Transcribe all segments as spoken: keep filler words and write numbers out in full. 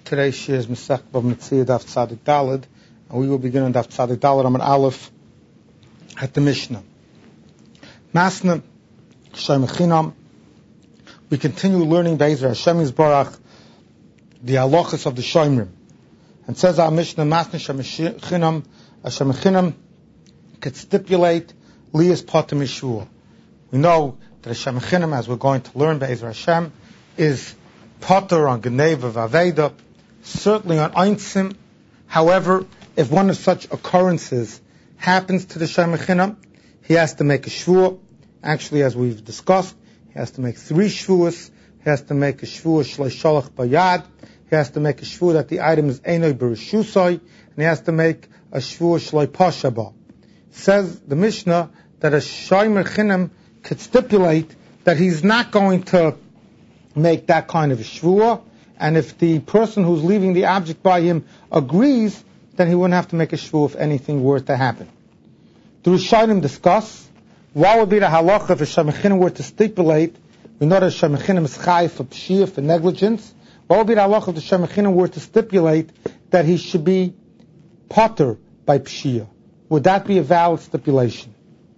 Today's shir is Masech Bava Metzia Daf Tzadik Daled, and we will begin on Daf Tzadik Daled Amud Aleph at the Mishnah. Masna Shem Chinam. We continue learning Be'ezer Hashem Yisbarach the halachas of the Shomrim, and says our Mishnah Masna Shem Chinam Hashem Chinam could stipulate Lias Potem Yeshua. We know that Hashem Chinam, as we're going to learn Be'ezer Hashem, is Potter on Geneva Vaveda, certainly on Einsim. However, if one of such occurrences happens to the Shem Chinam, he has to make a shvua. Actually, as we've discussed, he has to make three shvuas. He has to make a shvua shloi sholach bayad. He has to make a shvua that the item is einoi bereshusoi, and he has to make a shvua shloi pashaba. Says the Mishnah that a Shomer Chinam could stipulate that he's not going to make that kind of a shvua, and if the person who's leaving the object by him agrees, then he wouldn't have to make a shvua if anything were to happen. The Rishonim discuss what would be the halacha if a Shem Chinam were to stipulate. We know that Shem Chinam is chayiv for pshia, for negligence. What would be the halacha if the Shem Chinam were to stipulate that he should be potter by pshia? Would that be a valid stipulation?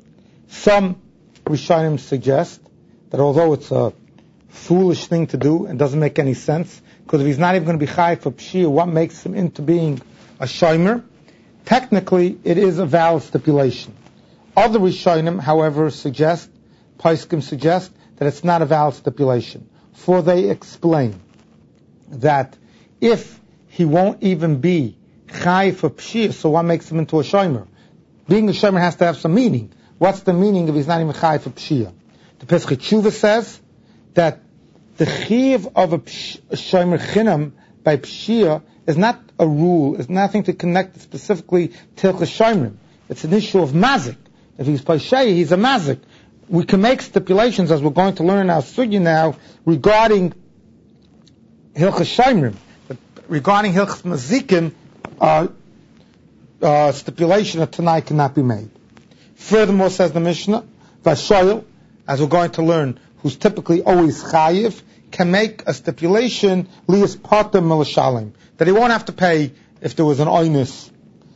Some Rishonim suggest that although it's a foolish thing to do and doesn't make any sense, because if he's not even going to be chayiv for pshia, what makes him into being a shomer? Technically, it is a valid stipulation. Other Rishonim, however, suggest, Paiskim suggest, that it's not a valid stipulation. For they explain that if he won't even be chayiv for pshia, so what makes him into a shomer? Being a shomer has to have some meaning. What's the meaning if he's not even chayiv for pshia? The Pesach Tshuva says that the chiv of a, psh, a shomer chinam by pshia is not a rule, it's nothing to connect it specifically to the shomrim. It's an issue of mazik. If he's pashei, he's a mazik. We can make stipulations, as we're going to learn in our sugya now, regarding hilchas shomrim. Regarding hilchas mazikim, uh, uh, stipulation of Tanai cannot be made. Furthermore, says the Mishnah, Vashoyel, as we're going to learn, who's typically always chayiv, can make a stipulation, lias potem melashalim, that he won't have to pay if there was an oinus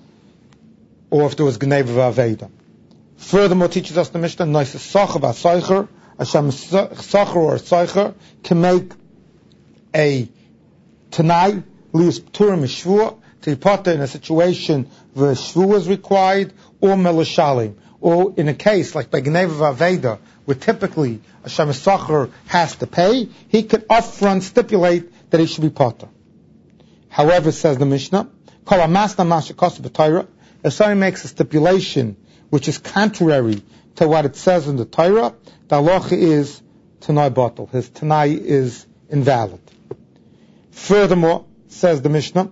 or if there was gneva v'aveda. Furthermore, teaches us the Mishnah, nois socher v'asoicher, Hashem socher or soicher can make a tanai, lias pturim shvua, to be potter in a situation where shvua is required, or melashalim, or in a case like by gneva v'aveda, where typically a Shem Sacher has to pay, he could upfront stipulate that he should be potter. However, says the Mishnah, if somebody makes a stipulation which is contrary to what it says in the Torah, the halacha is Tanai batal. His Tanai is invalid. Furthermore, says the Mishnah,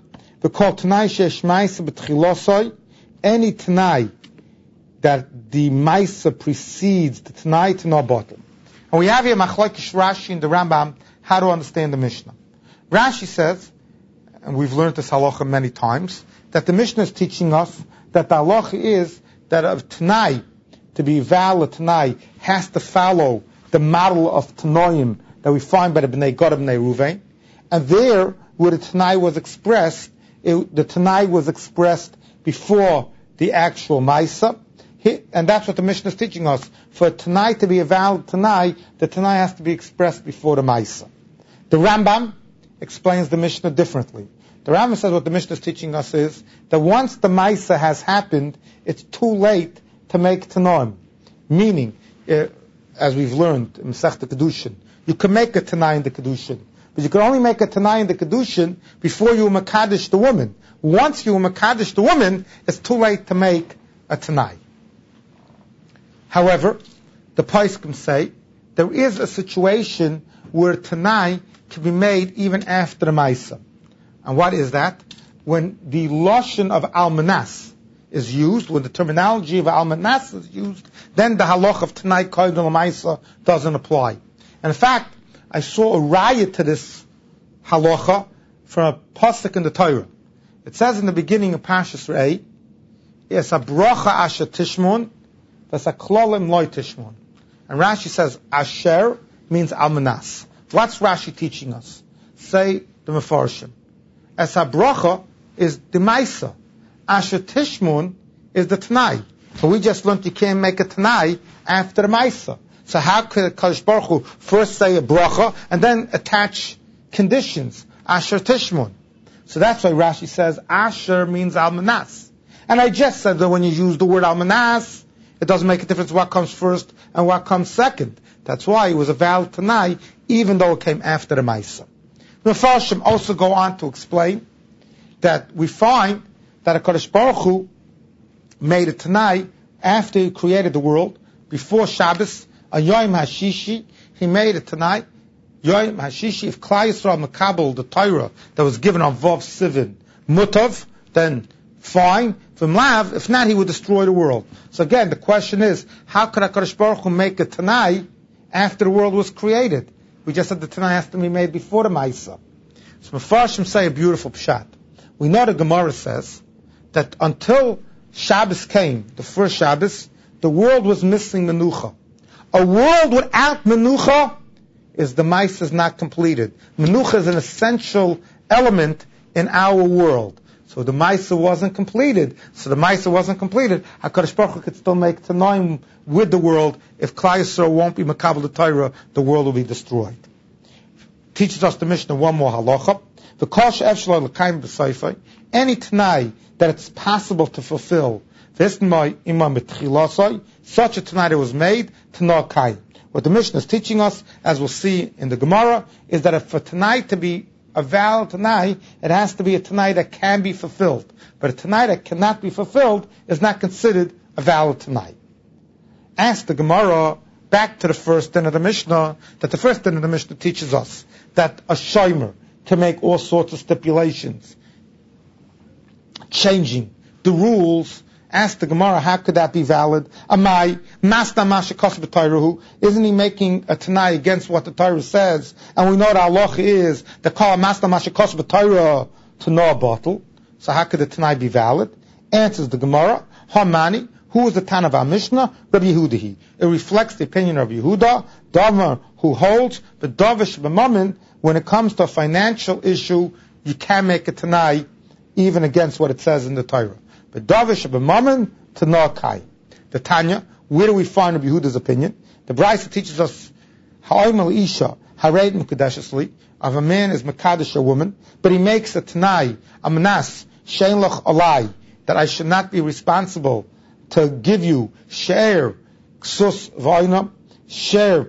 any Tanai that the Maisa precedes the Tanai to no bottom. And we have here Machlokes Rashi and the Rambam how to understand the Mishnah. Rashi says, and we've learned this halacha many times, that the Mishnah is teaching us that the halacha is that a Tanai, to be valid Tanai, has to follow the model of Tanoim that we find by the Bnei Gad and Bnei Ruvain. And there, where the Tanai was expressed, it, the Tanai was expressed before the actual Maisa. He, and that's what the Mishnah is teaching us. For a Tanai to be a valid Tanai, the Tanai has to be expressed before the Maisa. The Rambam explains the Mishnah differently. The Rambam says what the Mishnah is teaching us is that once the Maisa has happened, it's too late to make Tanoim. Meaning, uh, as we've learned in Masechta Kedushin, you can make a Tanai in the Kedushin, but you can only make a Tanai in the Kedushin before you Makadish the woman. Once you Makadish the woman, it's too late to make a Tanai. However, the Paiskim say there is a situation where Tanai can be made even after the Maisa. And what is that? When the Lashon of Almanas is used, when the terminology of Almanas is used, then the halach of Tanai Koydel Maisa doesn't apply. And in fact, I saw a raya to this halacha from a pasuk in the Torah. It says in the beginning of Parshas Re'eh, yes, a bracha asher tishmon, that's a klolim loy tishmon. And Rashi says, asher means almanas. What's Rashi teaching us? Say the Mefarshim. as a bracha is the Maisa. Asher Tishmun is the Tanai. But we just learned you can't make a Tanai after the Maisa. So how could Kadosh Baruch Hu first say a bracha and then attach conditions? Asher Tishmun. So that's why Rashi says Asher means Almanas. And I just said that when you use the word Almanas, it doesn't make a difference what comes first and what comes second. That's why it was a valid Tanai, even though it came after the Maisa. The Mefarshim also go on to explain that we find that a Kadosh Baruch Hu made a Tanai after he created the world, before Shabbos, on Yom HaShishi, he made a Tanai. Yom HaShishi, if Klal Yisrael Makabel, the Torah that was given on Vav Sivin, Mutav, then fine. From Lav, if not, he would destroy the world. So again, the question is, how could HaKadosh Baruch Hu make a Tanai after the world was created? We just said the Tanai has to be made before the Maisa. So Mefarshim say a beautiful pshat. We know the Gemara says that until Shabbos came, the first Shabbos, the world was missing Menucha. A world without Menucha is the Maisa is not completed. Menucha is an essential element in our world. So the Maisa wasn't completed. So the Maisa wasn't completed. HaKadosh Baruch Hu could still make Tanaim with the world. If Klal Yisrael won't be Makabel the Torah, the world will be destroyed. Teaches us the Mishnah one more halacha. The Kosh Efshalai L'Kaim B'Seifai. Any Tanai that it's possible to fulfill. V'Isnmai Imam B'Tchilasai. Such a Tanai that was made, Tanai Kai. What the Mishnah is teaching us, as we'll see in the Gemara, is that if for Tanai to be a valid Tanai, it has to be a Tanai that can be fulfilled. But a Tanai that cannot be fulfilled is not considered a valid Tanai. Ask the Gemara, back to the first din of the Mishnah, that the first din of the Mishnah teaches us that a shomer can make all sorts of stipulations, changing the rules. Ask the Gemara, how could that be valid? Amai, Masta Masha Kosba Torah, isn't he making a Tanai against what the Torah says? And we know that Allah is the call Masta Masha Kosba Torah to know a bottle. So how could the Tanai be valid? Answers the Gemara, Hamani, who is the Tan of our Mishnah? Rabbi Yehuda. It reflects the opinion of Yehuda, Davar, who holds, but Davish B'mamin, when it comes to a financial issue, you can make a Tanai even against what it says in the Torah. But Davish B'mamin to Nakai. The Tanya, where do we find Rabbi Yehuda's opinion? The Brisa teaches us Ha'oimel Isha, Hareid Mekadeshesli, of a man is Mekadesh a woman, but he makes a Tanai, a Manas, Shein Lach Alai, that I should not be responsible to give you share, Ksus Vaina, share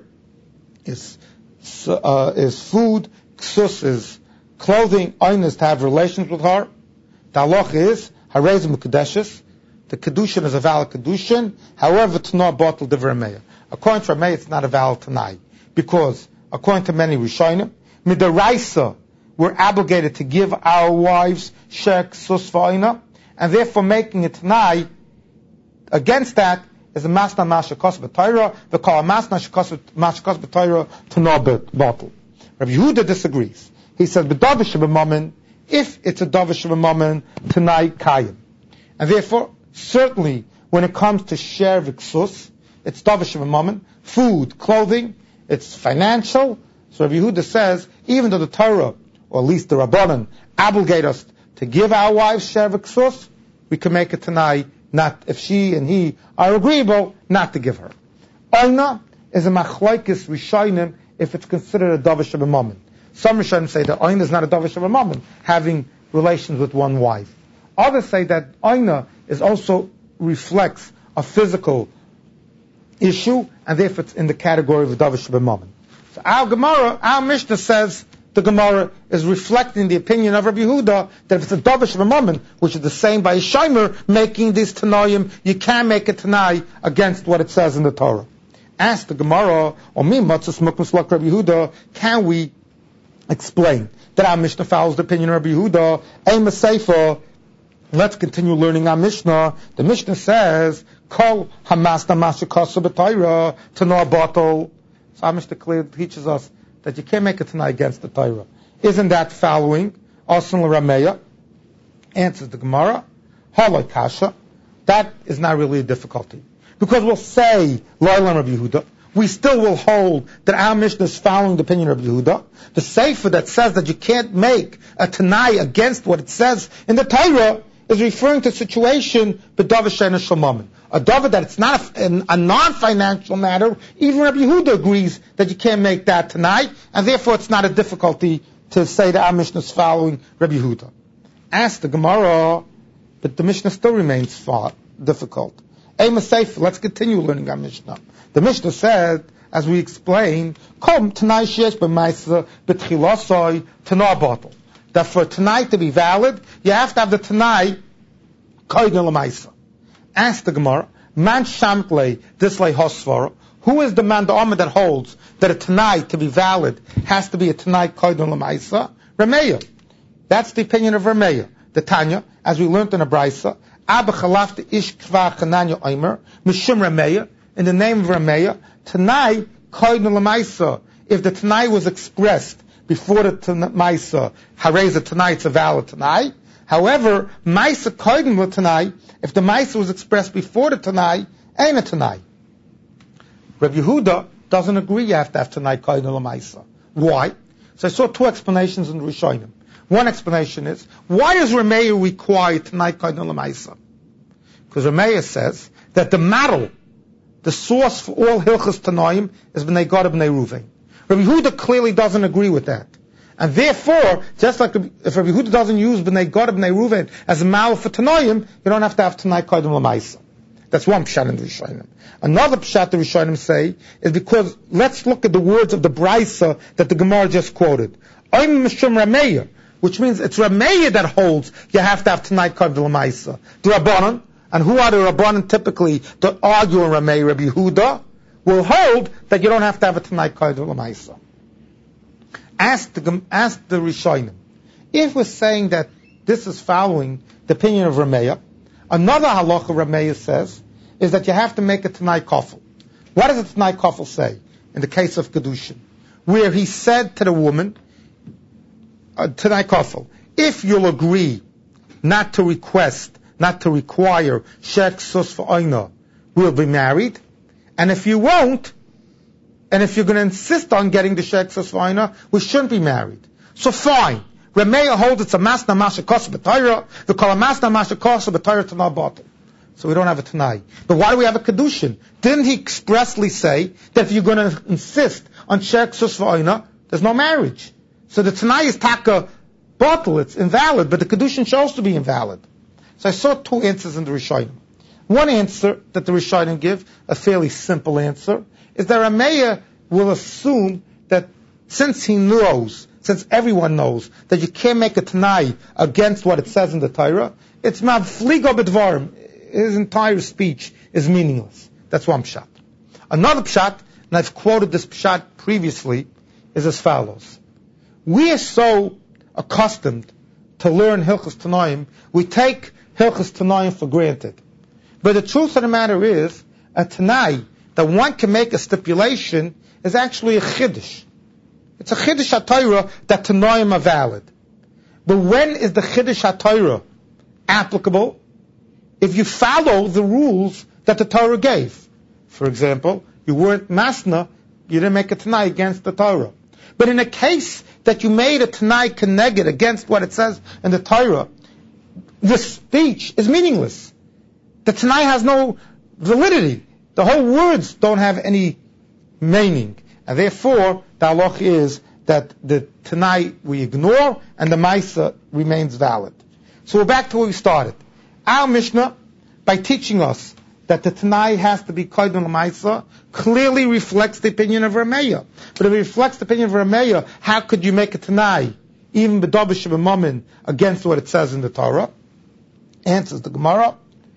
is uh, is food, Ksus is clothing, Ain is to have relations with her. The halach is Harez Mekadeshes. The Kedushin is a valid Kedushin. However, Tanah bottle de Rameya. According to Rameya, it's not a valid Tanai. Because, according to many Rishonim, Midaraisa, we're obligated to give our wives Shek Sus Va'ina, and therefore making a Tanai against that is a Masna Masha Kos B'Torah, the call a Masna Masha Kos B'Torah Tanah bottle. Rabbi Yehuda disagrees. He says, B'Davish B'Mamin, if it's a Davish B'Mamin, Tanai Kayim. And therefore, certainly, when it comes to share v'ksus, it's Davish B'Mamin, food, clothing, it's financial. So Rabbi Yehuda says, even though the Torah, or at least the Rabbanan, obligate us to give our wives share v'ksus, we can make a Tanai, not if she and he are agreeable, not to give her. Oina is a machlaikis Rishonim if it's considered a Davish B'Mamin. Some Rishonim say that Oina is not a Davish B'Mamin, having relations with one wife. Others say that Oina is also reflects a physical issue, and therefore it's in the category of a Davish B'Mamin. So our Gemara, our Mishnah says the Gemara is reflecting the opinion of Rabbi Yehuda that if it's a Davish B'Mamin, which is the same by a Shomer, making these Tanoim, you can make a Tanai against what it says in the Torah. Ask the Gemara, or me, Matzah Smukmus like Rabbi Yehuda, can we explain that our Mishnah follows the opinion of Rabbi Yehuda? Ein Maseifa. Let's continue learning our Mishnah. The Mishnah says, Kol Hamasna Masha Kosa B'Torah Tanah Bottle. So our Mishnah clearly teaches us that you can't make a Tanai against the Torah. Isn't that following Asan L'Rameya? Answers the Gemara, Halai Kasha. That is not really a difficulty. Because we'll say, Lailan Rabbi Yehuda, we still will hold that our Mishnah is following the opinion of Yehuda. The Sefer that says that you can't make a Tanai against what it says in the Torah is referring to a situation, b'davar she'eino shel mammon. A davar that it's not a, a non-financial matter. Even Rabbi Yehuda agrees that you can't make that Tanai, and therefore it's not a difficulty to say that our Mishnah is following Rabbi Yehuda. Ask the Gemara, but the Mishnah still remains far difficult. Let's continue learning our Mishnah. The Mishnah said, as we explained, Kom Tanai sheyesh b'maisa b'tchilasoi Tanai bottle. That for Tanai to be valid, you have to have the Tanai koydin l'maisa. Ask the Gemara, Man shamtlei dislei hosvara. Who is the man, the Omer, that holds that a Tanai to be valid has to be a Tanai koydin l'maisa? Rameya. That's the opinion of Rameya. The Tanya, as we learned in a Braisa, Abba chalafta ish kva chananya omer mishum Rameya. In the name of Rameya, Tanai koydin l'maisa. If the Tanai was expressed before the Maisa, Hareza Tanai, it's a valid Tanai. However, Maisa koydin l'Tanai, if the Maisa was expressed before the Tanai, ain't a Tanai. Rabbi Yehuda doesn't agree you have to have Tanai koydin l'Maisa. Why? So I saw two explanations in the Rishonim. One explanation is, why does Rameya require Tanai koydin l'Maisa? Because Rameya says that the model, the source for all Hilchas Tanoim, is B'nai Gad B'nai Ruvain. Rabbi Yehuda clearly doesn't agree with that. And therefore, just like if Rabbi Yehuda doesn't use B'nai Gad B'nai Ruvain as a model for Tanoim, you don't have to have Tanai koydin l'Maisa. That's one pshat in the Rishonim. Another pshat the Rishonim say is because, let's look at the words of the Braisa that the Gemara just quoted. Oim mishum Rameya, which means it's Rameya that holds you have to have Tanai koydin l'Maisa. The Rabbanan, and who are the Rabbanan typically to argue in Rameya? Rabbi Yehuda will hold that you don't have to have a Tanai koydin l'Maisa. Ask the, ask the Rishonim. If we're saying that this is following the opinion of Rameya, another halacha Rameya says is that you have to make a Tanai kofel. What does a Tanai kofel say in the case of Kedushin? Where he said to the woman, uh, Tanai kofel, if you'll agree not to request, not to require shek sus for oina, we'll be married. And if you won't, and if you're going to insist on getting the shek sus for oina, we shouldn't be married. So fine. Rameya holds it's a masna masha kosa b'tayra. We call a masna masha kosa b'tayra Tanai bottle. So we don't have a Tanai. But why do we have a Kedushin? Didn't he expressly say that if you're going to insist on shek sus v'oina, there's no marriage? So the Tanai is taka bottle, it's invalid, but the Kedushin shows to be invalid. So I saw two answers in the Rishonim. One answer that the Rishonim give, a fairly simple answer, is that Rameya will assume that since he knows, since everyone knows that you can't make a Tanai against what it says in the Torah, it's mavfligo b'dvarim. His entire speech is meaningless. That's one pshat. Another pshat, and I've quoted this pshat previously, is as follows. We are so accustomed to learn Hilchas Tanoim, we take Hilchas Tanoim for granted. But the truth of the matter is, a Tanai, that one can make a stipulation, is actually a Chiddush. It's a Chiddush HaTorah that Tanoim are valid. But when is the Chiddush HaTorah applicable? If you follow the rules that the Torah gave. For example, you weren't masna, you didn't make a Tanai against the Torah. But in a case that you made a Tanai keneged against what it says in the Torah, the speech is meaningless. The Tanai has no validity. The whole words don't have any meaning. And therefore, the halach is that the Tanai we ignore and the Maisa remains valid. So we're back to where we started. Our Mishnah, by teaching us that the Tanai has to be koydin l'Maisa, clearly reflects the opinion of Rameya. But if it reflects the opinion of Rameya, how could you make a Tanai, even b'davar she'eino mammon, against what it says in the Torah? Answers the Gemara.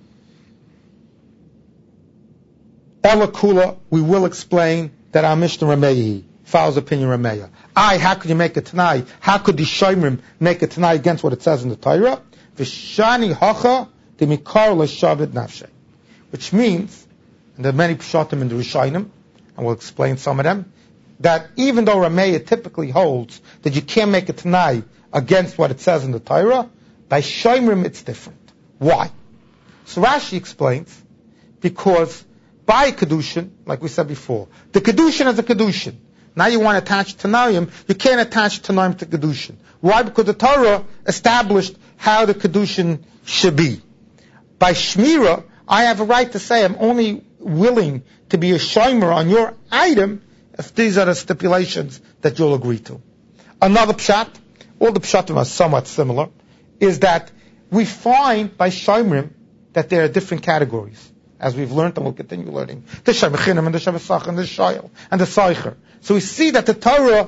Ela kula, we will explain that our Mishnah Rameya follows the opinion of Rameya. I, how could you make a Tanai? How could the Shomrim make a Tanai against what it says in the Torah? V'shani hacha the mikar l'shavid nafshe, which means, and there are many pshatim in the Rishonim, and we'll explain some of them, that even though Rameya typically holds that you can't make a Tanai against what it says in the Torah, by Shomrim it's different. Why? So Rashi explains, because buy a Kedushin, like we said before. The Kedushin is a Kedushin. Now you want to attach Tanaim, you can't attach Tanaim to Kedushin. Why? Because the Torah established how the Kedushin should be. By Shmira, I have a right to say I'm only willing to be a shomer on your item if these are the stipulations that you'll agree to. Another pshat, all the pshatim are somewhat similar, is that we find by shomrim that there are different categories. As we've learned, and we'll continue learning. The Shemachinam and the Shemesach and the Shayel and the Seicher. So we see that the Torah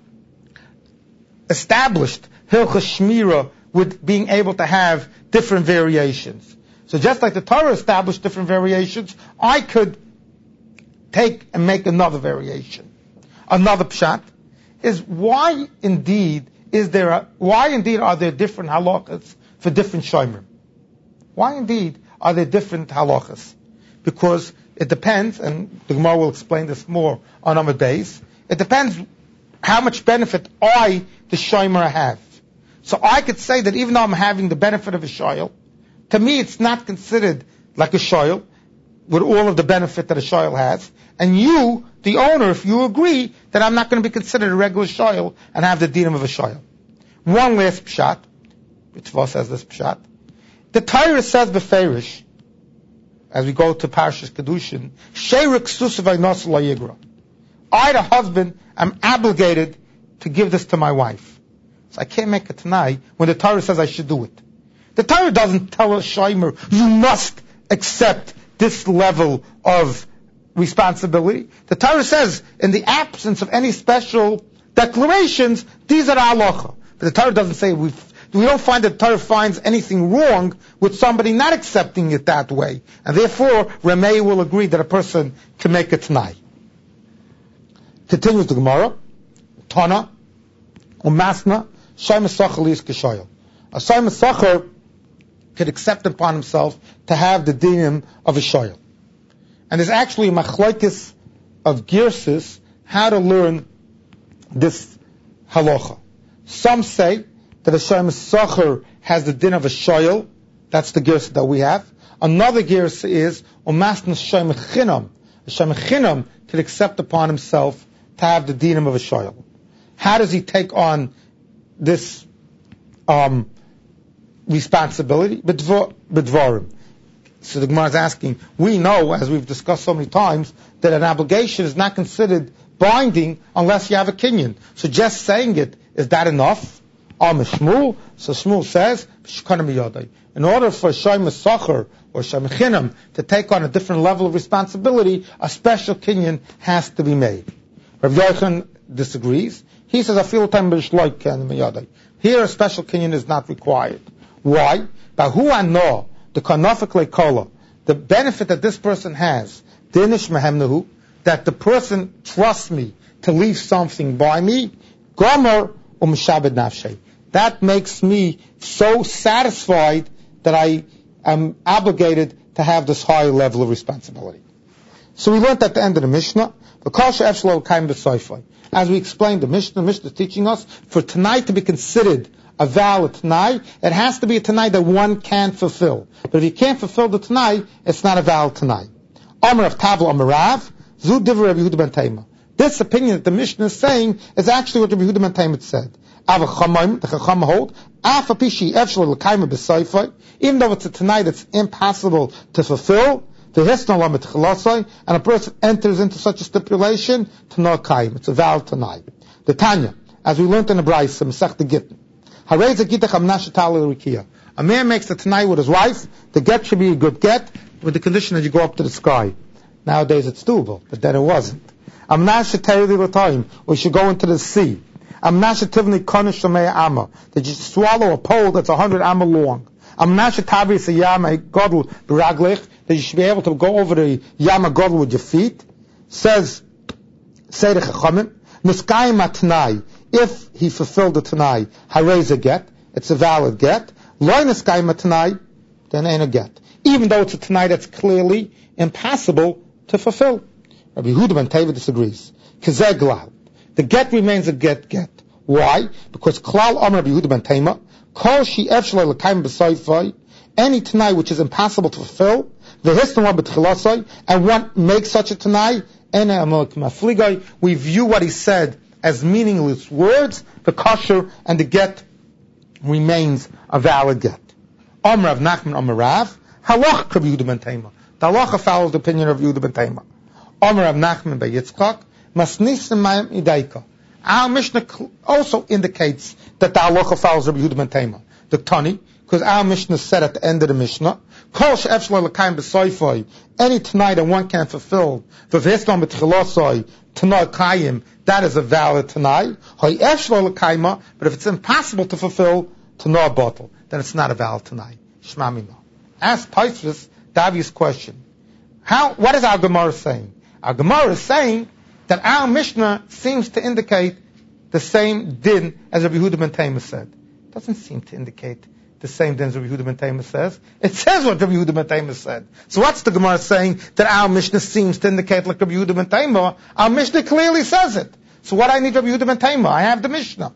established Hilchos Shmira with being able to have different variations. So just like the Torah established different variations, I could take and make another variation. Another pshat is why indeed is there a, why indeed are there different halachas for different shomrim? Why indeed are there different halachas? Because it depends, and the Gemara will explain this more on Amud Beis, it depends how much benefit I, the shomer, have. So I could say that even though I'm having the benefit of a shoyel, to me it's not considered like a shoyel, with all of the benefit that a shoyel has, and you, the owner, if you agree, that I'm not going to be considered a regular shoyel and have the dinam of a shoyel. One last pshat, Ritva says this pshat, the Torah says beferish, as we go to Parshas Kedushin, Sherik Susavay Nos La Yigra. I, the husband, am obligated to give this to my wife. So I can't make it tonight when the Torah says I should do it. The Torah doesn't tell a shomer, you must accept this level of responsibility. The Torah says, in the absence of any special declarations, these are the halacha. But the Torah doesn't say we've We don't find that the Torah finds anything wrong with somebody not accepting it that way. And therefore, Ramei will agree that a person can make a t'nai. Continues the Gemara. Tana, Umasna, Shai Mesachar Lis K'Shoyel. A Shai Mesachar could accept upon himself to have the dinim of a shoyel. And there's actually a machlokes of girsus how to learn this halacha. Some say that a Shai Mesachar has the din of a shoyel. That's the girsa that we have. Another girsa is Umasna Shai Mechinam. A Shai Mechinam could accept upon himself to have the dinim of a shoyel. How does he take on this um, responsibility? B'dvarim. So the Gemara is asking, we know, as we've discussed so many times, that an obligation is not considered binding unless you have a kinyan. So just saying it, is that enough? Am Shmuel, so Shmuel says, in order for Shai Mesachar or Shai Mechinam to take on a different level of responsibility, a special kinyan has to be made. Rav Yochanan disagrees. He says, here a special kinyan is not required. Why? The the benefit that this person has, that the person trusts me to leave something by me, gomer umshabed nafshay. That makes me so satisfied that I am obligated to have this high level of responsibility. So we learned at the end of the Mishnah, as we explained, the Mishnah, the Mishnah is teaching us, for tonight to be considered a valid Tanai, it has to be a Tanai that one can fulfill. But if you can't fulfill the Tanai, it's not a valid Tanai. Amar of Tavla Amarav, Zu Divrei Rabbi Yehuda ben Taima. This opinion that the Mishnah is saying is actually what Rabbi Yehuda ben Taima said. Ava Chamaim, the Chacham hold, Afa Pishi Evshel L'Kaima B'Sayfai, even though it's a Tanai that's impossible to fulfill, the Hisna Lamet Chalasai, and a person enters into such a stipulation, Tanai Kaim. It's a valid Tanai. The Tanya, as we learned in the Brayso, Masech the Gittin. A man makes a Tanai with his wife, the get should be a good get, with the condition that you go up to the sky. Nowadays it's doable, but then it wasn't. Or you should go into the sea. That you swallow a pole that's a hundred amma long. That you should be able to go over the Yama Godel with your feet. Says, say the Chachamim, if he fulfilled the Tanai, harez a get, it's a valid get. Loy neskayim Tanai, then ain't a get. Even though it's a Tanai that's clearly impossible to fulfill. Rabbi Yehuda ben Teva disagrees. Kazeh glal. The get remains a get get. Why? Because klal amar Rabbi Yehuda ben Teva, kol shi efshalei l'kayim b'soifai, any Tanai which is impossible to fulfill, and one makes such a Tanai, we view what he said as meaningless words, the kosher and the get remains a valid get. Amr Rav Nachman Amr Rav, halach Rabbi Yehuda ben Tema. The halacha follows the opinion of Yehuda ben Tema. Amr Rav Nachman ben Yitzchak, masnisim mayim idaika. Our Mishnah also indicates that the halacha follows Rabbi Yehuda ben Tema. The Tani, because our Mishnah said at the end of the Mishnah, Kol she'efshlo l'kayim b'soifoi, any Tanai that one can fulfill, v'v'hislam b'tchilosoi, Tanai kayim, that is a valid Tanai. Hoi efshlo l'kayima, but if it's impossible to fulfill Tanai bottle, then it's not a valid Tanai. Shma mino. Ask Tosfos the obvious question. How, what is our Gemara saying? Our Gemara is saying that our Mishnah seems to indicate the same din as Rabbi Yehuda ben Tema said. It doesn't seem to indicate the same din as Rabbi Yehuda ben Tema says. It says what Rabbi Yehuda ben Tema said. So what's the Gemara saying that our Mishnah seems to indicate like Rabbi Yehuda ben Tema? Our Mishnah clearly says it. So what I need Rabbi Yehuda ben Tema? I have the Mishnah.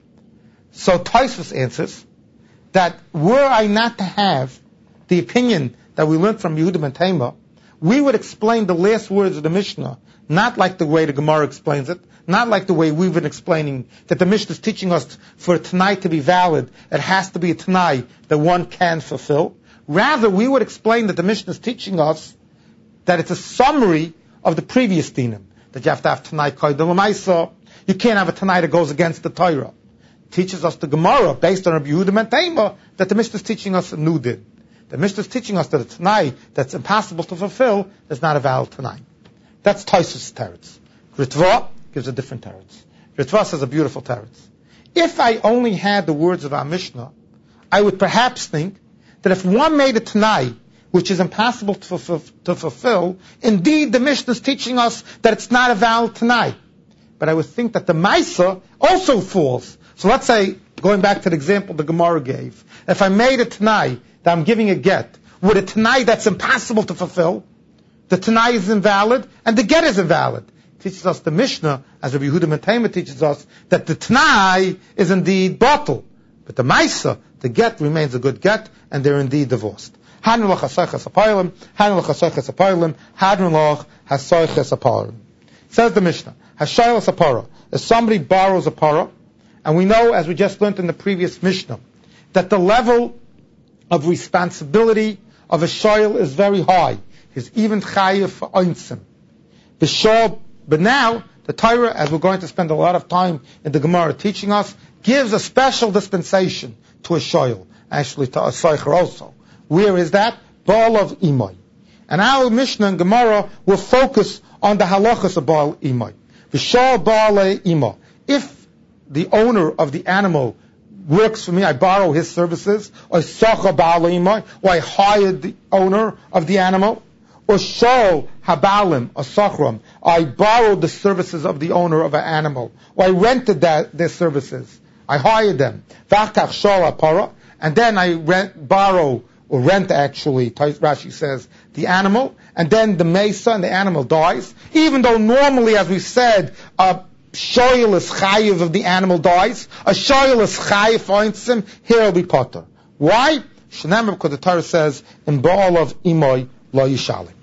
So Tosfos answers that were I not to have the opinion that we learned from Yehuda ben Tema, we would explain the last words of the Mishnah not like the way the Gemara explains it, not like the way we've been explaining that the Mishnah is teaching us for a Tanai to be valid, it has to be a Tanai that one can fulfill. Rather, we would explain that the Mishnah is teaching us that it's a summary of the previous dinim, that you have to have Tanai Koydel L'maisa, you can't have a Tanai that goes against the Torah. It teaches us the Gemara, based on Rabbi Yehuda ben Tema, that the Mishnah is teaching us a new din. The Mishnah is teaching us that a Tanai that's impossible to fulfill is not a valid Tanai. That's Tosfos' teretz. Ritva gives a different teretz. Ritva says a beautiful teretz. If I only had the words of our Mishnah, I would perhaps think that if one made a Tanai which is impossible to, fulfill, to fulfill, indeed the Mishnah is teaching us that it's not a valid Tanai. But I would think that the Maisa also falls. So let's say, going back to the example the Gemara gave, if I made a Tanai that I'm giving a get, with a Tanai that's impossible to fulfill, the Tanai is invalid, and the get is invalid. It teaches us the Mishnah, as Rabbi Yehuda ben Tema teaches us, that the Tanai is indeed bottle. But the Maisa, the get remains a good get, and they're indeed divorced. Hadron loch hasoiches aparlim, hadron loch hasoiches aparlim, hadron loch hasoiches aparlim. Says the Mishnah, hashaylas apara, if somebody borrows a para, and we know, as we just learned in the previous Mishnah, that the level of responsibility of a shayl is very high. He's even chayiv for oinsim. The shayl, but now, the Torah, as we're going to spend a lot of time in the Gemara teaching us, gives a special dispensation to a shayl, actually to a soicher also. Where is that? Baal of Imai. And our Mishnah and Gemara will focus on the halachas of Baal Imai. V'shal Baal Imai. If the owner of the animal works for me, I borrow his services, or Sacha Baal Imai, or I hired the owner of the animal, or Shal Habalim, or Sachram, I borrowed the services of the owner of an animal, or I rented that, their services, I hired them. V'achkach Shal Apara, and then I rent, borrow, or rent actually, Rashi says, the animal, and then the mesa and the animal dies, even though normally, as we said, a shoyl is chayiv of the animal dies, a shoyl is chayiv finds him, here will be potter. Why? Shenamah, because the Torah says, in Baal of Imoy lo yishalim.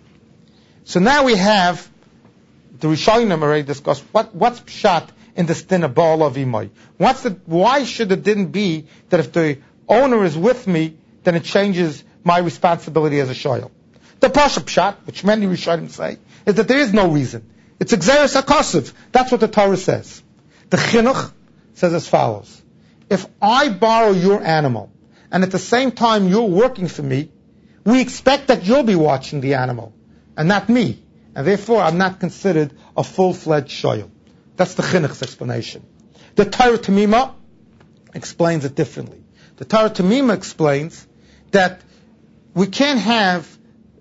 So now we have, the Rishonim already discussed, what, what's pshat in this din of Baal of Imoy? What's the, why should it din be that if the owner is with me, then it changes my responsibility as a shoyl? The pasha pshat, which many Rishonim say, is that there is no reason. It's exeris hakosiv. That's what the Torah says. The chinuch says as follows: if I borrow your animal, and at the same time you're working for me, we expect that you'll be watching the animal, and not me. And therefore I'm not considered a full-fledged shoyl. That's the chinuch's explanation. The Torah Tamima explains it differently. The Torah Tamima explains that we can't have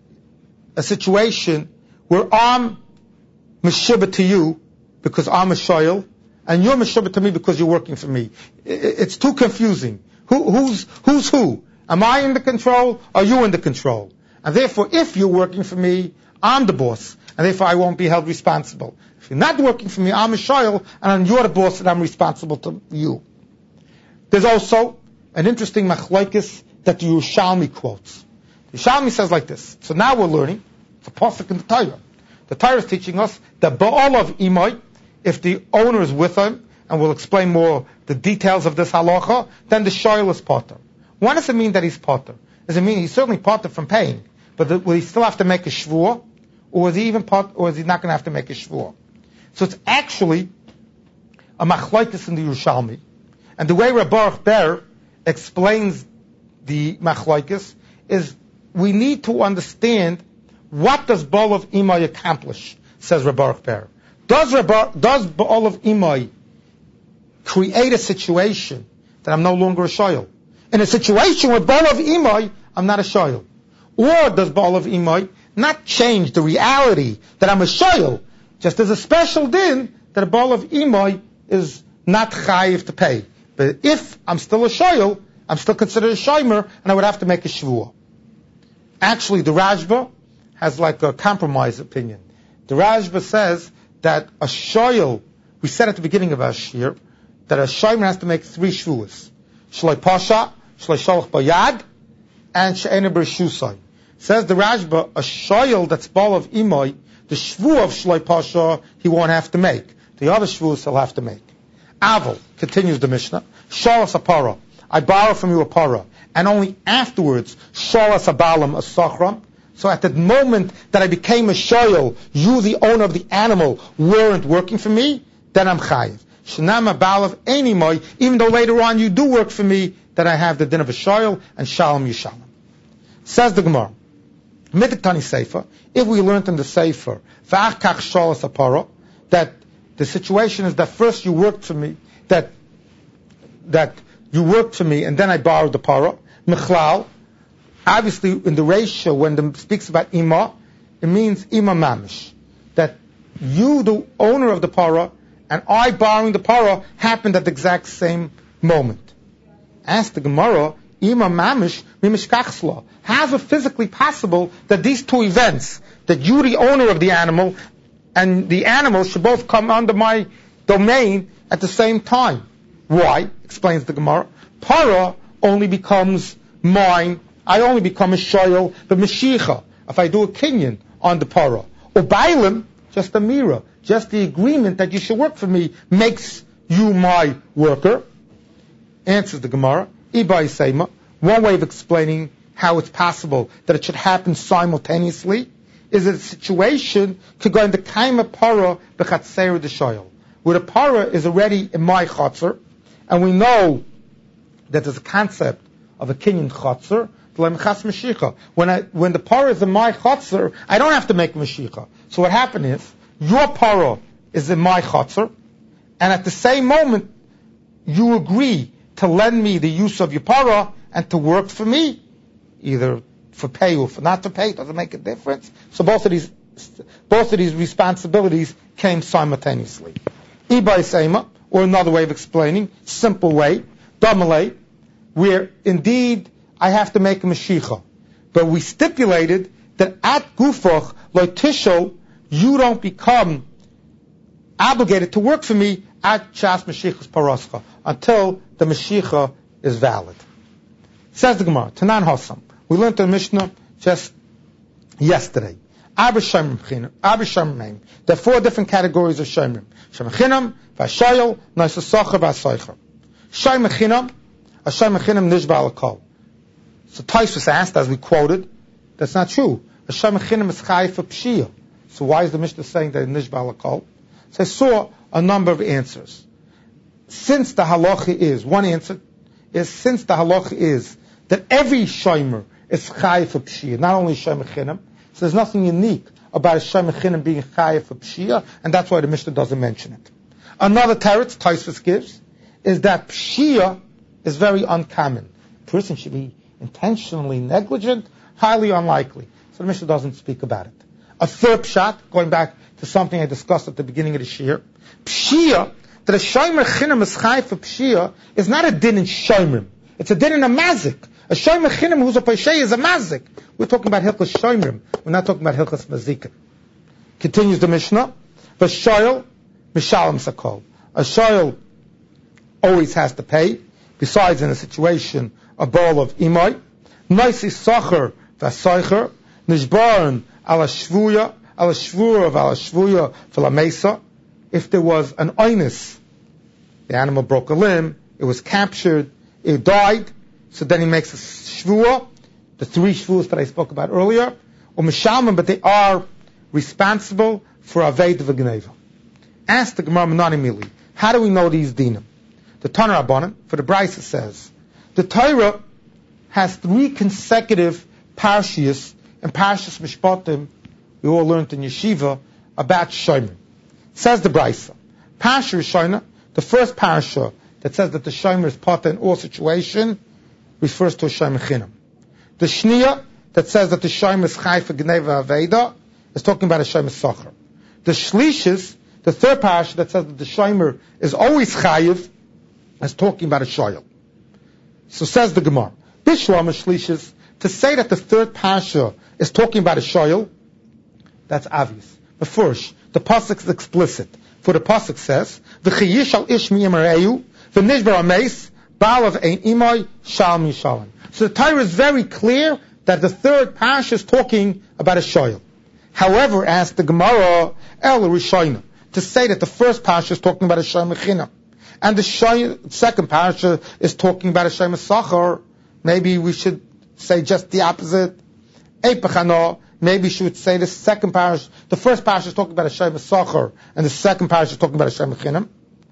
a situation where I'm meshubah to you because I'm a shoyl, and you're meshubah to me because you're working for me. It's too confusing. Who, who's, who's who? Am I in the control, or are you in the control? And therefore, if you're working for me, I'm the boss, and therefore I won't be held responsible. If you're not working for me, I'm a shoyl, and you're the boss, and I'm responsible to you. There's also an interesting machlokes that the Yerushalmi quotes. The Yerushalmi says like this. So now we're learning, it's a pasuk in the Torah. The Torah is teaching us that Ba'al of Imai, if the owner is with him, and we'll explain more the details of this halacha, then the shoyl is potter. What does it mean that he's potter? Does it mean he's certainly potter from paying, but the, will he still have to make a shvuah, or is he even pot, or is he not going to have to make a shvuah? So it's actually a machlokes in the Yerushalmi, and the way Reb Baruch Ber explains the machlokes is we need to understand what does Ba'al of Imai accomplish, says Reb Baruch Ber. Does Reb, does Ba'al of Imai create a situation that I'm no longer a shoyl? In a situation with Ba'al of Imai, I'm not a shoyl. Or does Ba'al of Imai not change the reality that I'm a shoyl, just as a special din that a Ba'al of Imai is not chayiv to pay? But if I'm still a shoyl, I'm still considered a shoymer, and I would have to make a shvuah. Actually, the Rashba has like a compromise opinion. The Rashba says that a shoyl, we said at the beginning of our shir, that a shoymer has to make three shvuas. Shloi pasha, shloi sholach bayad, and she'ena b'reshusai. Says the Rashba, a shoyl that's Ba'al of Imai, the shvu of shloi pasha he won't have to make. The other shvuas he'll have to make. Aval, continues the Mishnah, shalas a para. I borrow from you a para, and only afterwards shalas a balam a sachram. So at the moment that I became a shoyl, you, the owner of the animal, weren't working for me, then I'm chayiv. Shnama balav enimoy, even though later on you do work for me, that I have the din of a shoyl and shalom yishalom. Says the Gemara, Midiktani Sefer, if we learned in the Sefer, v'ach kach shalas apara, that the situation is that first you worked for me, that that you worked for me, and then I borrowed the para. Mechlal, obviously in the ratio when it speaks about ima, it means ima mamish, that you, the owner of the para, and I borrowing the para happened at the exact same moment. Ask the Gemara, ima mamish mimishkachsla. How is it physically possible that these two events, that you, the owner of the animal, and the animal should both come under my domain at the same time? Why? Explains the Gemara. Para only becomes mine. I only become a shoyl, but Mashiach, if I do a kinyan on the para. Or bailim, just a mirror, just the agreement that you should work for me makes you my worker. Answers the Gemara. Ibai Seima. One way of explaining how it's possible that it should happen simultaneously is that a situation could go in the kaima para b'chatzer the shoyl, where the para is already in my chatzer, and we know that there's a concept of a kinyan chatzer. When I when the para is in my chatzer, I don't have to make mashicha. So what happened is your para is in my chatzer, and at the same moment you agree to lend me the use of your para and to work for me, either for pay or for not to pay. It doesn't make a difference. So both of these both of these responsibilities came simultaneously. Ibai Seima, or another way of explaining, simple way, Damalei, where indeed I have to make a Mashiach. But we stipulated that at Gufach, like Tishol, you don't become obligated to work for me at Chas Mashiach's Parascha, until the Mashiach is valid. Says the Gemara, Tanan Hasam. We learned the Mishnah just yesterday. There are four different categories of Shomrim. Shem Chinam, Vashayel, Naisasacha, Vasaycha. Shem Chinam, a Shem Chinam Nishba Alakol. So Taisus asked, as we quoted, that's not true. A Shem Chinam is Chai for Pshia. So why is the Mishnah saying that Nishba Alakol? So I saw a number of answers. Since the halacha is, one answer is, since the halacha is that every Shomer is Chai for Pshia, not only Shem Chinam, so there's nothing unique about a Shem Chinam being Chai for Pshia, and that's why the Mishnah doesn't mention it. Another teretz Tosfos gives is that Pshia is very uncommon. A person should be intentionally negligent, highly unlikely. So the Mishnah doesn't speak about it. A third shot, going back to something I discussed at the beginning of the shir, Pshia, that a Shomer Chinam is Chai for Pshia, is not a din in Shomrim. It's a din in a mazik. A Shomer Chinam who's a Peshay is a mazik. We're talking about Hilchas Shomrim. We're not talking about Hilchas Mazikin. Continues the Mishnah. V'shoyel mishalem sakol. A shoyel always has to pay. Besides, in a situation, a bowl of imay. Naisi sacher v'asoicher, nishbaron ala shvuya, ala shvura ala shvuya v'lamesa. If there was an oinus, the animal broke a limb, it was captured, it died, so then he makes a shvua, the three shvuas that I spoke about earlier, or mishalman, but they are responsible for aved v'gneva. Ask the Gemara Menani Mili, how do we know these dinim? The Tanur Rabbanan, for the Brisa says, the Torah has three consecutive parshias, and Parshas Mishpatim, we all learned in Yeshiva, about Shomer. Says the Brisa, Parsha Rishona, the first parsha that says that the Shomer is Pata in all situation, refers to a Shomer Chinam. The Shniya, that says that the Shomer is Chai for Gneva Aveda, is talking about a Shomer Socher. The Shlishis, the third parsha that says that the Shomer is always Chayiv, is talking about a Shoyel. So says the Gemara, Bishlam Shlishis, to say that the third parsha is talking about a Shoyel, that's obvious. But first, the pasuk is explicit. For the pasuk says, "V'chiyish al ish mi'amareyu, v'nishbar ameis, ba'alav ein imay shal mishalim." So the Torah is very clear that the third parsha is talking about a shoyel. However, as the Gemara El Rishayna, to say that the first parsha is talking about a shoyel mechina, and the shoyel, second parsha is talking about a shoyel mesachar, maybe we should say just the opposite. Eipachano. Maybe she would say the second parish, the first parish is talking about a Shem Socher, and the second parish is talking about a Shem Chinam.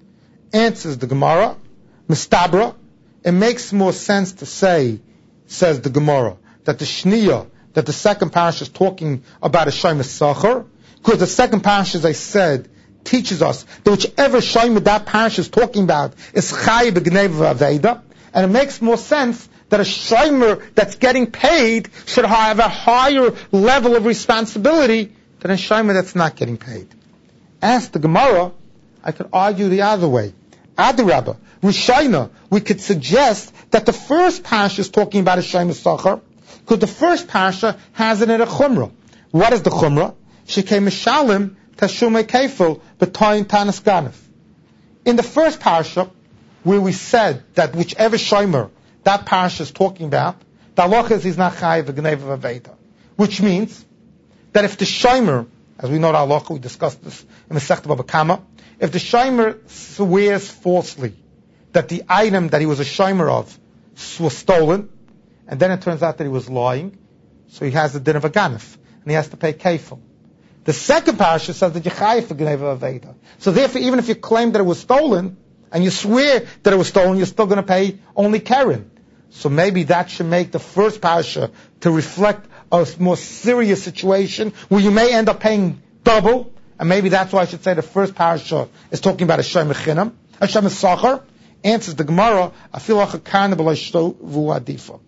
Answers the Gemara, Mistabra. It makes more sense to say, says the Gemara, that the Shniya, that the second parish is talking about a Shem Socher, because the second parish, as I said, teaches us that whichever Shem that parish is talking about is Chai B'Gneva Aveda, and it makes more sense that a shomer that's getting paid should have a higher level of responsibility than a shomer that's not getting paid. Ask the Gemara, I could argue the other way. Adarabba, Rishayna, we could suggest that the first parsha is talking about a shomer sachar, because the first parsha has it in a chumrah. What is the chumrah? Shekei mishalim tashumei kefil b'toyin tanas ganef. In the first parsha, where we said that whichever shomer that parsha is talking about, the halacha is he's not chayiv v'gneva v'aveda, which means that if the shomer, as we know the halacha, we discussed this in the Masechta Bava Kama, if the shomer swears falsely that the item that he was a shomer of was stolen, and then it turns out that he was lying, so he has the din of a ganef, and he has to pay kefil. The second parsha says that you chayiv v'gneva v'aveda. So therefore, even if you claim that it was stolen, and you swear that it was stolen, you're still going to pay only keren. So maybe that should make the first parasha to reflect a more serious situation where you may end up paying double, and maybe that's why I should say the first parasha is talking about a shem chinam, a shem sachar. Answers the Gemara, afil acha kana b'lo vu adifa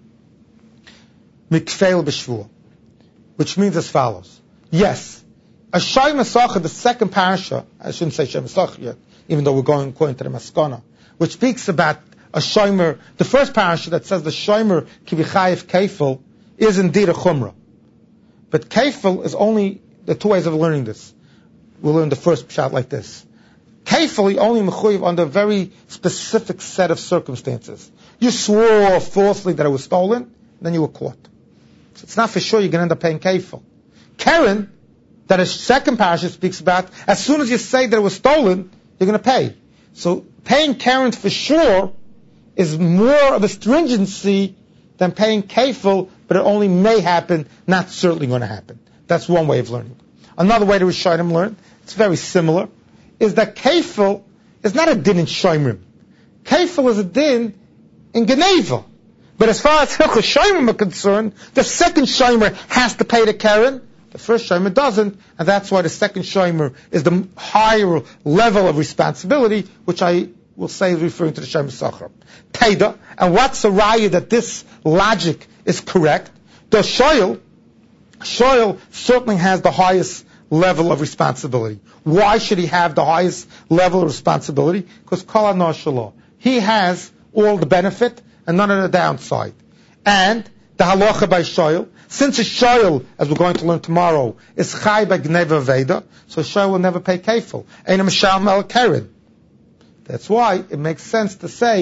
mikfeil b'shvua, which means as follows. Yes, a shem sachar, the second parasha, I shouldn't say shem sachar yet, even though we're going according to the Maskana, which speaks about a shomer, the first parasha that says the shomer kivichayev kefil is indeed a chumrah. But kefil is only, the two ways of learning this. We'll learn the first shot like this. Kefil, you only mechuyev under a very specific set of circumstances. You swore falsely that it was stolen, then you were caught. So it's not for sure you're going to end up paying kefil. Keren, that a second parasha speaks about, as soon as you say that it was stolen, you're going to pay. So paying keren for sure is more of a stringency than paying kefil, but it only may happen, not certainly going to happen. That's one way of learning. Another way to Rishonim learn, it's very similar, is that kefil is not a din in shomrim. Kefil is a din in Geneva. But as far as Hilchos Shomrim are concerned, the second shomer has to pay the keren, the first shomer doesn't, and that's why the second shomer is the higher level of responsibility, which I will say is referring to the Shem Sachar. Teda, and what's the raya that this logic is correct? The shoyel, shoyel certainly has the highest level of responsibility. Why should he have the highest level of responsibility? Because kol hana shelo, he has all the benefit and none of the downside. And the halacha by shoyel, since a shoyel, as we're going to learn tomorrow, is chai by gneva veda, so shoyel will never pay kefil. Ein mishal mel keren. That's why it makes sense to say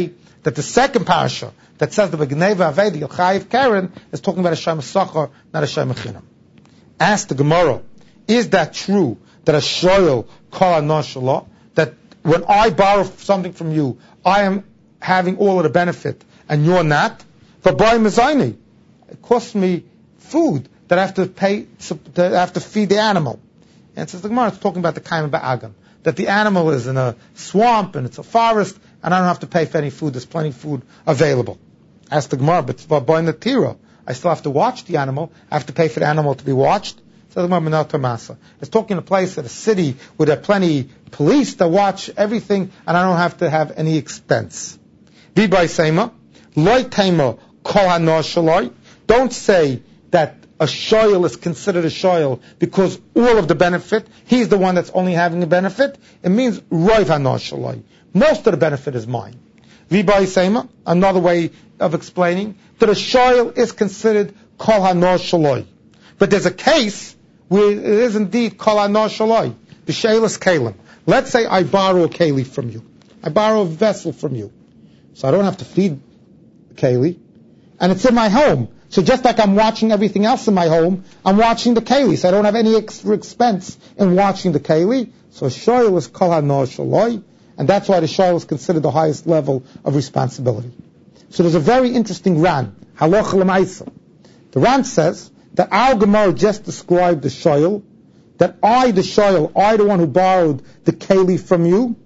that the second parasha that says the Begneva Aveda Yochayiv Karen is talking about a Shem Sachar, not a Shem Chinam. Ask the Gemara, is that true that a shoyel kol hanoshalah, that when I borrow something from you, I am having all of the benefit and you're not? But by Mizayni, it costs me food that I have to pay, that I have to feed the animal. And it says the Gemara, it's talking about the Kaim Ba'agam, that the animal is in a swamp and it's a forest, and I don't have to pay for any food. There's plenty of food available. Ask the Gemara, but by Natira, I still have to watch the animal. I have to pay for the animal to be watched. So the Gemara, Tamasa. It's talking a place at a city where there are plenty police that watch everything, and I don't have to have any expense. V'bay Seima, loy tema kol hanoshaloi. Don't say that a shoyel is considered a shoyel because all of the benefit, he's the one that's only having a benefit. It means roiv hanoshaloi. Most of the benefit is mine. V'bay Seima, another way of explaining that a shoyel is considered kol hanoshaloi. But there's a case where it is indeed kol hanoshaloi, b'sheilas kalim. Let's say I borrow a keli from you. I borrow a vessel from you. So I don't have to feed the keli. And it's in my home. So just like I'm watching everything else in my home, I'm watching the keli. So I don't have any extra expense in watching the keli. So shoyel is kol hanoshaloi. And that's why the shoyel is considered the highest level of responsibility. So there's a very interesting Ran, Halacha L'maisa. The Ran says that our Gemara just described the shoyel, that I, the shoyel, I, the one who borrowed the keli from you,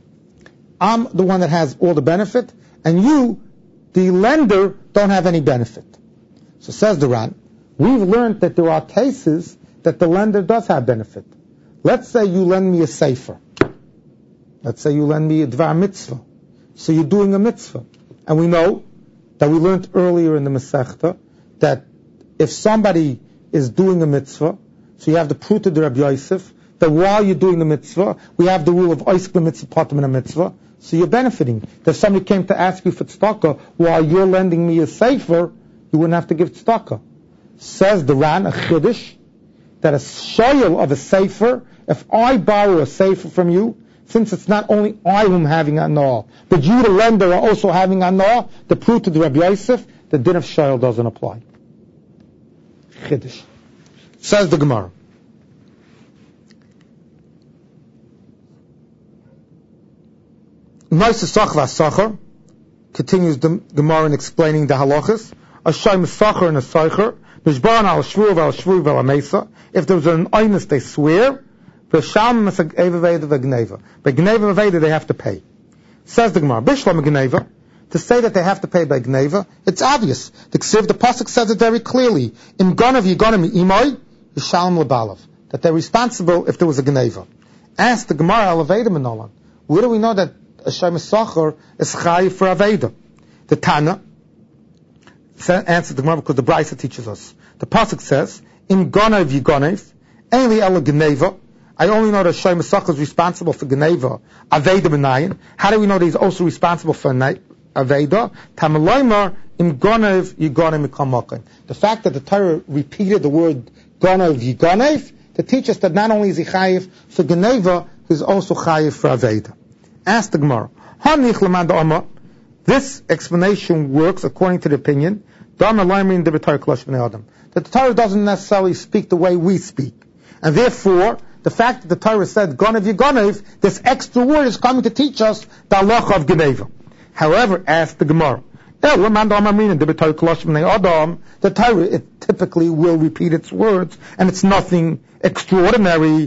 I'm the one that has all the benefit, and you, the lender, don't have any benefit. So says the Ran, we've learned that there are cases that the lender does have benefit. Let's say you lend me a sefer. Let's say you lend me a dvar mitzvah. So you're doing a mitzvah. And we know that we learned earlier in the Masechta that if somebody is doing a mitzvah, so you have the proof of the Rabbi Yosef, that while you're doing the mitzvah, we have the rule of oisik mitzvah patim in a mitzvah, so you're benefiting. That if somebody came to ask you for tzedakah while you're lending me a sefer, you wouldn't have to give tzedakah. Says the Ran, a chiddush, that a shoyel of a sefer, if I borrow a sefer from you, since it's not only I whom having anah, but you, the lender, are also having anah, the proof to the Rabbi Yosef, the din of shoyel doesn't apply. Chiddush. Says the Gemara. Continues the Gemara in explaining the halachas. A shaym sacher and a seicher. Mishban al shvuv al shvuv al amesa. If there was an oinus, they swear. V'sham mesageva v'gneva. By gneva v'veda they have to pay. Says the Gemara. Bishlam gneva. To say that they have to pay by gneva, it's obvious. The Ksiv, the pasuk says it very clearly. Im ganav yiganim imay yishalom lebalav. That they're responsible if there was a gneva. Ask the Gemara al aveda menolan. Where do we know that a shaym sacher is chayiv for aveda? The Tana answers the Gemara because the Brisa teaches us. The pasuk says, "Im ganav yiganev, only el gneva." I only know that shaym sacher is responsible for gneva. Aveda benayin. How do we know that he's also responsible for aveda? Tamalaymer im ganav yiganev mikamakim. The fact that the Torah repeated the word ganav yiganev to teach us that not only is he chayiv for gneva, he's also chayiv for aveda. Ask the Gemara. This explanation works according to the opinion that the Torah doesn't necessarily speak the way we speak. And therefore, the fact that the Torah said, Gonev Yegonev, this extra word is coming to teach us the halacha of Geneva. However, ask the Gemara. The Torah, it typically will repeat its words, and it's nothing extraordinary.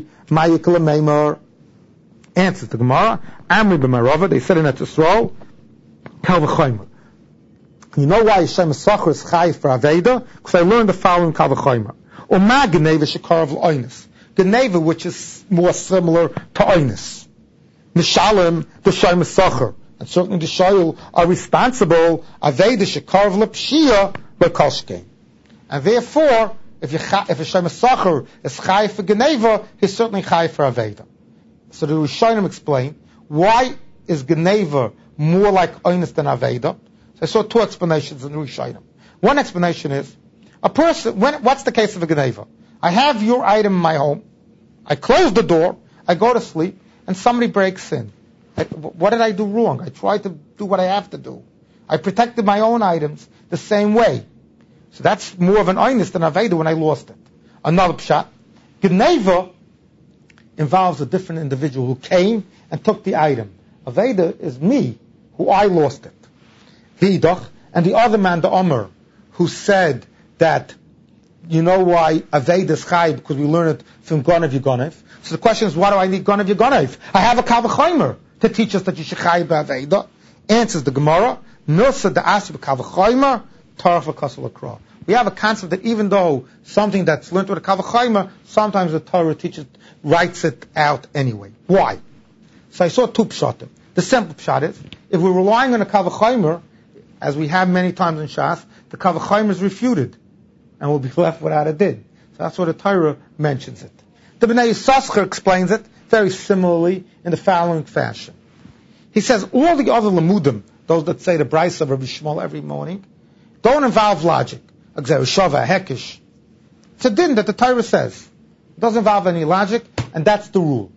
Answers the Gemara. Amri b'marava, they said in Etzisrael, Kal v'chaymer. You know why Hashem Sacher is chayiv for Aveda? Because I learned the following Kal v'chaymer. Uma Geneva shekarav l'oinus. Geneva, which is more similar to oinus. Mishalem, the Hashem Sacher. And certainly the Shayil are responsible, Aveda shekarav l'pshia, by Kolshkein. And therefore, if you if Hashem Sacher is chayiv for Geneva, he's certainly chayiv for Aveda. So the Rishonim explain, why is Geneva more like Oinus than Aveda? So I saw two explanations in the Rishonim. One explanation is, a person, when, what's the case of a Geneva? I have your item in my home, I close the door, I go to sleep, and somebody breaks in. I, what did I do wrong? I try to do what I have to do. I protected my own items the same way. So that's more of an eines than Aveda when I lost it. Another pshat. Gneva involves a different individual who came and took the item. Aveda is me, who I lost it. Hidach, and the other man, the Omer, who said that, you know why Aveda is Chai, because we learn it from Gonev Yegonev. So the question is, why do I need Gonev Yegonev? I have a Kavachomer to teach us that you should Chai Aveda. Answers the Gemara, Milsa de Asib Kavachomer, Taraf Kasal Akra. We have a concept that even though something that's learned with a Kavachomer, sometimes the Torah teaches, writes it out anyway. Why? So I saw two pshatim. The simple pshat is, if we're relying on a Kavachomer, as we have many times in Shas, the Kavachomer is refuted, and we'll be left without a din. So that's why the Torah mentions it. The Bnei Yissaschar explains it very similarly in the following fashion. He says all the other Lamudim, those that say the Brisa of Rabbi Shmuel every morning, don't involve logic. A Gzereshava, a Hekish. It's a din that the Torah says. It doesn't involve any logic, and that's the rule.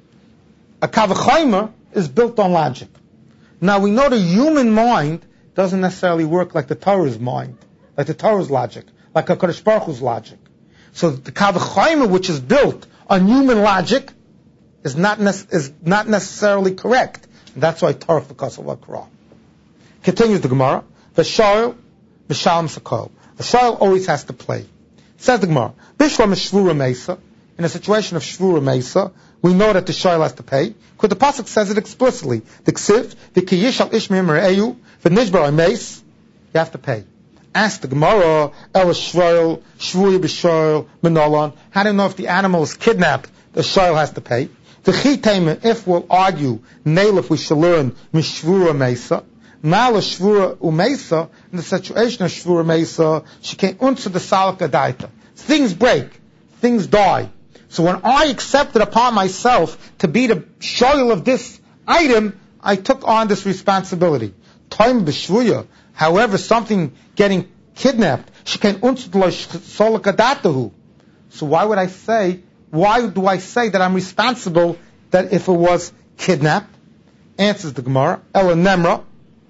A Kavachomer is built on logic. Now we know the human mind doesn't necessarily work like the Torah's mind, like the Torah's logic, like a Kodesh Baruch Hu's logic. So the Kavachomer, which is built on human logic, is not ne- is not necessarily correct. And that's why Torah V'Kasal Akra. Continues the Gemara. V'shayil V'shalom Sakol. The shayil always has to play. Says the Gemara, Bishlam Shvura Mesa. In a situation of Shvura Mesa, we know that the shayil has to pay, because the pasuk says it explicitly. The ksiv, the kiyishal ishmeim re'eyu, the nishbar meis, you have to pay. Ask the Gemara, El Shvayil, Shvuya B'shayil, Menolan. How do you know if the animal is kidnapped, the shayil has to pay? The chitayim, if we'll argue, nail if we shall learn Mishvura Mesa. Mala Shvura Umesa, in the situation of Shvura Mesa, she can't answer the Salaka Daita. Things break. Things die. So when I accepted upon myself to be the shoyl of this item, I took on this responsibility. Time B'Shvuya, however, something getting kidnapped, she can't answer the Salaka Datahu. So why would I say, why do I say that I'm responsible that if it was kidnapped? Answers the Gemara, Ela Nemra,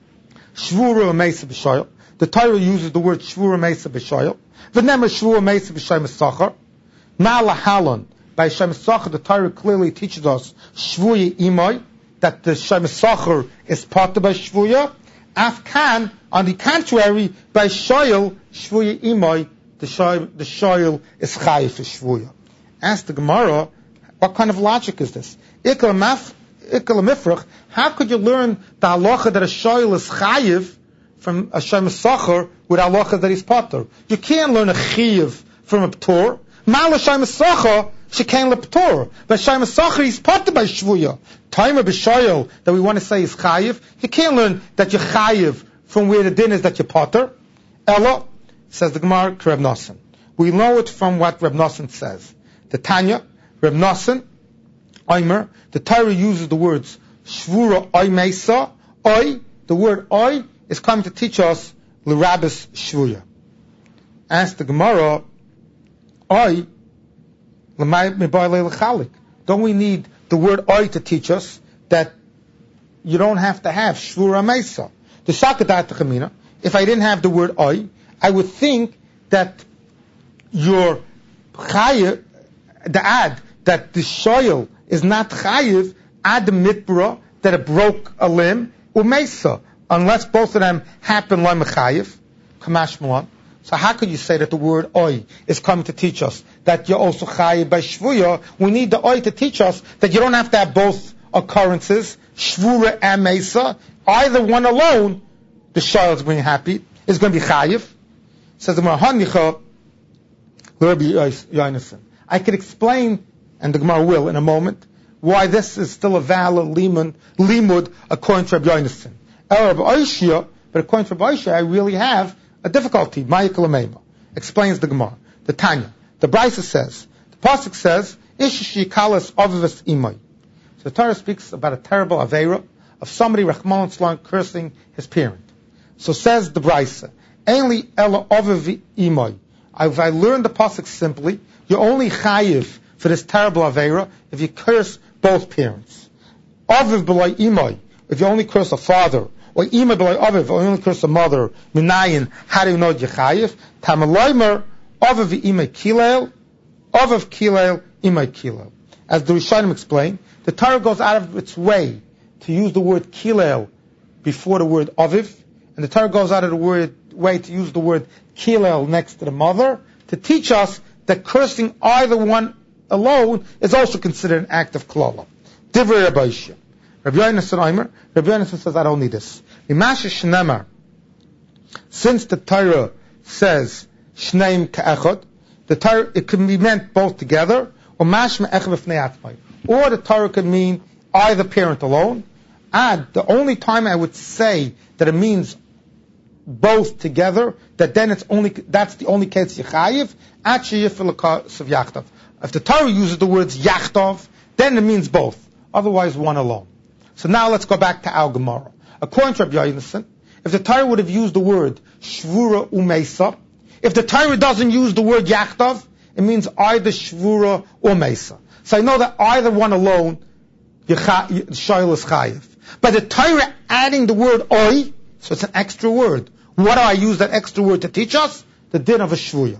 Shvura Mesa B'Shayil. The Torah uses the word Shvura Mesa B'Shayil. V'nemar Shvura Mesa B'Shem Esachar. Ma'ala Halon. By Shem Esachar, the Torah clearly teaches us Shvuya Imai, that the Shem Esachar is part of by Shvuya. Afkan, on the contrary, by Shayil, Shvuya Imai, the Shayil, the Shayil is Chayiv for Shvuya. Ask the Gemara, what kind of logic is this? Ikal Maf, Ikal Mifrach, how could you learn the halacha that a shoyl is chayiv from a shem esachar with halacha that he's patur? You can't learn a chayiv from a ptor. Mal shem esachar she can't le ptor, but shem esachar he's patur by shvuya. Time of a shoyl that we want to say is chayiv. You can't learn that you're chayiv from where the din is that you're patur. Ella says the Gemara Reb Nosson. We know it from what Reb Nosson says. The Tanya Reb Nosson Omer. The Torah uses the words Shvura Oy Mesa. Oy, the word Oy is coming to teach us L'Rabbis Shvuya. Ask the Gemara, Oy, don't we need the word Oy to teach us that you don't have to have Shvura Mesa? The Shakadat Chamina, if I didn't have the word Oy, I would think that your Chayiv, the ad, that the shoyl is not Chayiv, ad mitbra, that it broke a limb, umesa, unless both of them happen like mechayiv, kamash malan. So how could you say that the word oy is coming to teach us that you're also chayiv by shvuya? We need the oy to teach us that you don't have to have both occurrences, shvura and mesa. Either one alone, the shoyl is going to be happy, is going to be chayiv. Says the Mahanicha, Rabbi Yonason. I could explain, and the Gemara will in a moment, why this is still a valid limud, limud according to Rabbi Yonason. But according to Rabbi Oishia, I really have a difficulty. Ma'ikal explains the Gemara. The Tanya. The Brisa says, the Pasuk says, Ishishi kalas avivas imay. So the Torah speaks about a terrible aveira of somebody, Rachman Tzlan, cursing his parent. So says the Brisa, Ainli ela aviv imay. If I learn the Pasuk simply, you're only chayiv for this terrible aveira if you curse both parents. Aviv b'lay imay, if you only curse a father, or ima b'loi aviv, or only curse a mother, minayin, how do you know yechayiv? Tamaloimer, aviv ima kilel, aviv kilel, ima kilel. As the Rishonim explain, the Torah goes out of its way to use the word kilel before the word aviv, and the Torah goes out of the word, way to use the word kilel next to the mother, to teach us that cursing either one alone is also considered an act of klala. Divrei Rabbi Yishia. Rabbi Yonasan Omer, Rabbi Yonasan says, I don't need this. Since the Torah says shneim ka'echad, the Torah, it can be meant both together, or mashma echad b'fnei atzmai. Or the Torah could mean either parent alone. And the only time I would say that it means both together, that then it's only, that's the only case yechayiv, at sheyifel of yachtav. If the Torah uses the words yachtav, then it means both. Otherwise, one alone. So now let's go back to our Gemara. According to Rabbi Yonasan, if the Torah would have used the word shvura umeisa, if the Torah doesn't use the word yachtav, it means either shvura or meisa. So I know that either one alone, shoyl is chayiv. But the Torah adding the word oi, so it's an extra word. What do I use that extra word to teach us? The din of a shvuya.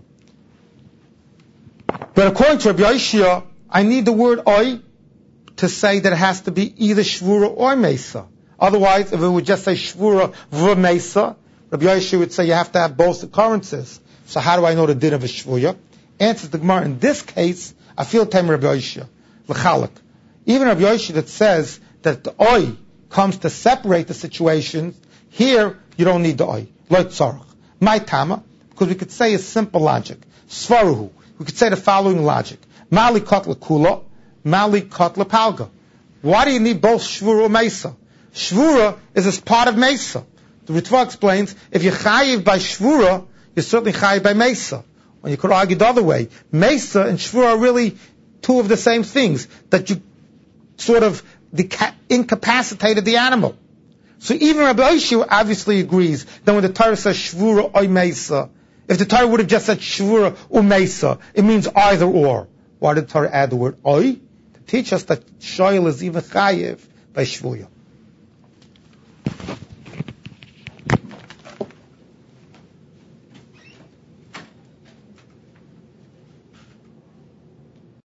But according to Rabbi Yishia, I need the word oi to say that it has to be either shvura or mesa. Otherwise, if it would just say shvura v'mesa, Rabbi Yishia would say you have to have both occurrences. So how do I know the din of a shvuya? Answers the Gemara. In this case, I feel time Rabbi Yishia l'chalak. Even Rabbi Yishia that says that the oi comes to separate the situations, here you don't need the oi. Like tzarach. My tama, because we could say a simple logic. Svaruhu. We could say the following logic. Mali kotla kula, mali kotla palga. Why do you need both shvura or mesa? Shvura is as part of mesa. The Ritva explains, if you're chayiv by shvura, you're certainly chayiv by mesa. Or you could argue the other way. Mesa and shvura are really two of the same things, that you sort of deca- incapacitated the animal. So even Rabbi Yishua obviously agrees that when the Torah says shvura or mesa, if the Torah would have just said shvura or mesa, it means either or. Why did the Torah add the word oi? To teach us that shoyl is even chayiv by shvuya.